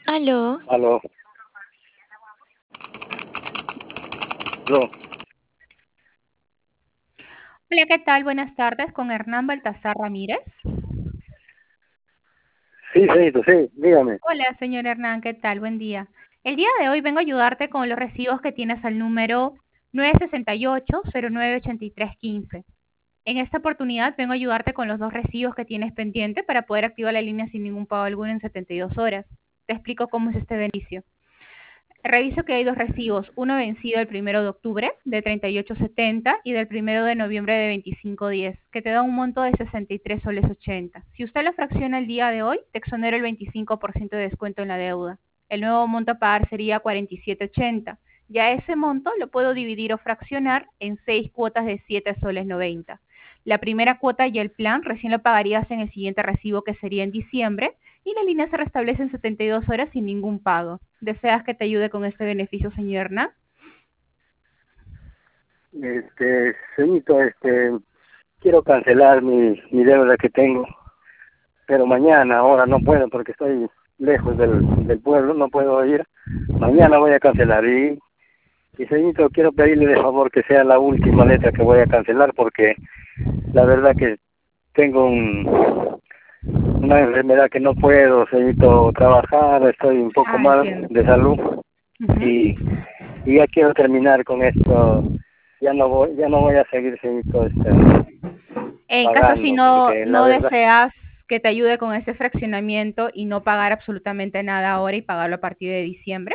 Aló, Aló, aló. Hola, ¿qué tal? Buenas tardes, con Hernán Baltasar Ramírez. Sí, señorito, sí, dígame. Hola, señor Hernán, ¿qué tal? Buen día. El día de hoy vengo a ayudarte con los recibos que tienes al número 968-098315. En esta oportunidad vengo a ayudarte con los dos recibos que tienes pendiente para poder activar la línea sin ningún pago alguno en 72 horas. Te explico cómo es este beneficio. Reviso que hay dos recibos, uno vencido el 1 de octubre de 38.70 y del 1 de noviembre de 25.10, que te da un monto de 63 soles 80. Si usted lo fracciona el día de hoy, te exonero el 25% de descuento en la deuda. El nuevo monto a pagar sería 47.80. Ya ese monto lo puedo dividir o fraccionar en 6 cuotas de 7 soles 90. La primera cuota y el plan recién lo pagarías en el siguiente recibo, que sería en diciembre, y la línea se restablece en 72 horas sin ningún pago. ¿Deseas que te ayude con este beneficio, señor Hernán? Señorito, quiero cancelar mi deuda que tengo, pero mañana, ahora no puedo porque estoy lejos del pueblo, no puedo ir. Mañana voy a cancelar y señorito, quiero pedirle de favor que sea la última letra que voy a cancelar porque la verdad que tengo una enfermedad que no puedo, señorito, trabajar, estoy un poco mal Entiendo. de salud y, Ujú. y ya quiero terminar con esto. Ya no voy a seguir, señorito, En caso si pagando no, porque la no verdad deseas que te ayude con ese fraccionamiento y no pagar absolutamente nada ahora y pagarlo a partir de diciembre,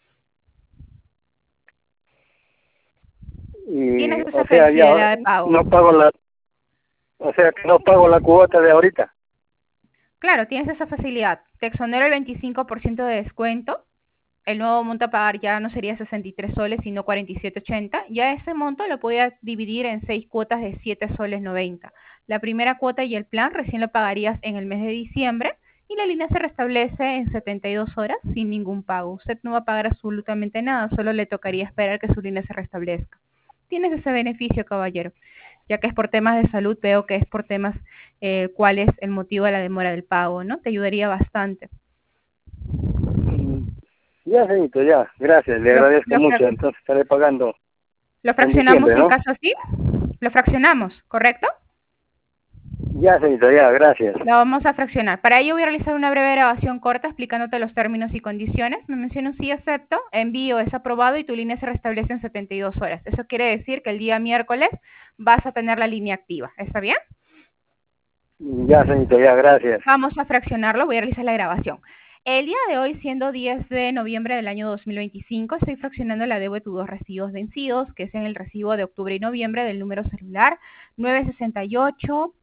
y tienes esa o sea ya flexibilidad de pago. no pago la o sea que no pago la cuota de ahorita. Claro, tienes esa facilidad. Te exonero el 25% de descuento. El nuevo monto a pagar ya no sería 63 soles, sino 47.80. Ya ese monto lo podías dividir en 6 cuotas de 7 soles 90. La primera cuota y el plan recién lo pagarías en el mes de diciembre y la línea se restablece en 72 horas sin ningún pago. Usted no va a pagar absolutamente nada, solo le tocaría esperar que su línea se restablezca. Tienes ese beneficio, caballero. Ya que es por temas de salud, veo que es por temas cuál es el motivo de la demora del pago, ¿no? Te ayudaría bastante. Mm, Ya, señorito, ya, gracias, le Lo, agradezco lo, mucho. Entonces estaré pagando lo en fraccionamos diciembre, en ¿no? caso así. Lo fraccionamos, ¿correcto? Ya, señorito, ya, gracias. Lo vamos a fraccionar. Para ello voy a realizar una breve grabación corta explicándote los términos y condiciones. Me menciono sí acepto, envío es aprobado y tu línea se restablece en 72 horas. Eso quiere decir que el día miércoles vas a tener la línea activa. ¿Está bien? Ya, señorito, ya, gracias. Vamos a fraccionarlo, voy a realizar la grabación. El día de hoy, siendo 10 de noviembre del año 2025, estoy fraccionando la deuda de tus dos recibos vencidos, que es en el recibo de octubre y noviembre del número celular 968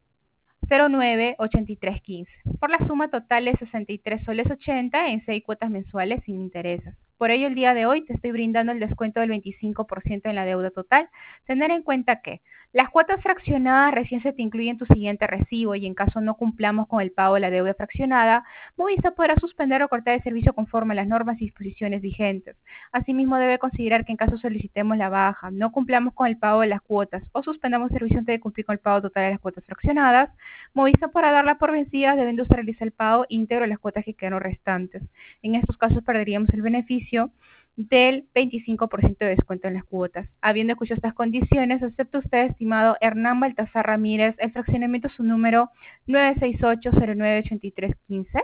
098315, por la suma total de 63 soles 80 en 6 cuotas mensuales sin intereses. Por ello, el día de hoy te estoy brindando el descuento del 25% en la deuda total. Tener en cuenta que las cuotas fraccionadas recién se te incluyen en tu siguiente recibo y en caso no cumplamos con el pago de la deuda fraccionada, Movisa podrá suspender o cortar el servicio conforme a las normas y disposiciones vigentes. Asimismo, debe considerar que en caso solicitemos la baja, no cumplamos con el pago de las cuotas o suspendamos el servicio antes de cumplir con el pago total de las cuotas fraccionadas, Movisa, para darla por vencida, deben de realizar el pago íntegro de las cuotas que quedaron restantes. En estos casos perderíamos el beneficio del 25% de descuento en las cuotas. Habiendo escuchado estas condiciones, acepta usted, estimado Hernán Baltasar Ramírez, el fraccionamiento su número 968098315.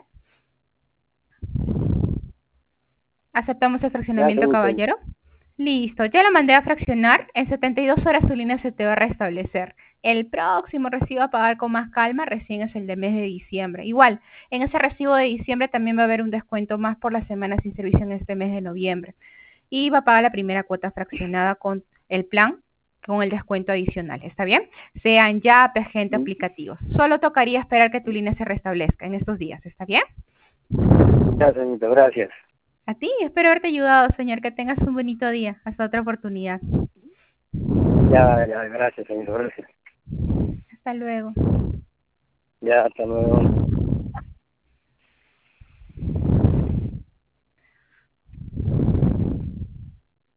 ¿Aceptamos el Ya, fraccionamiento, señorito. caballero? Listo, ya la mandé a fraccionar. En 72 horas su línea se te va a restablecer. El próximo recibo a pagar con más calma recién es el de mes de diciembre. Igual, en ese recibo de diciembre también va a haber un descuento más por las semanas sin servicio en este mes de noviembre. Y va a pagar la primera cuota fraccionada con el plan, con el descuento adicional. ¿Está bien? Sean ya agente aplicativos. Solo tocaría esperar que tu línea se restablezca en estos días. ¿Está bien? Ya, señorito, gracias. A ti, espero haberte ayudado, señor. Que tengas un bonito día. Hasta otra oportunidad. Ya, ya, gracias, señorito, gracias. Hasta luego. Ya, hasta luego.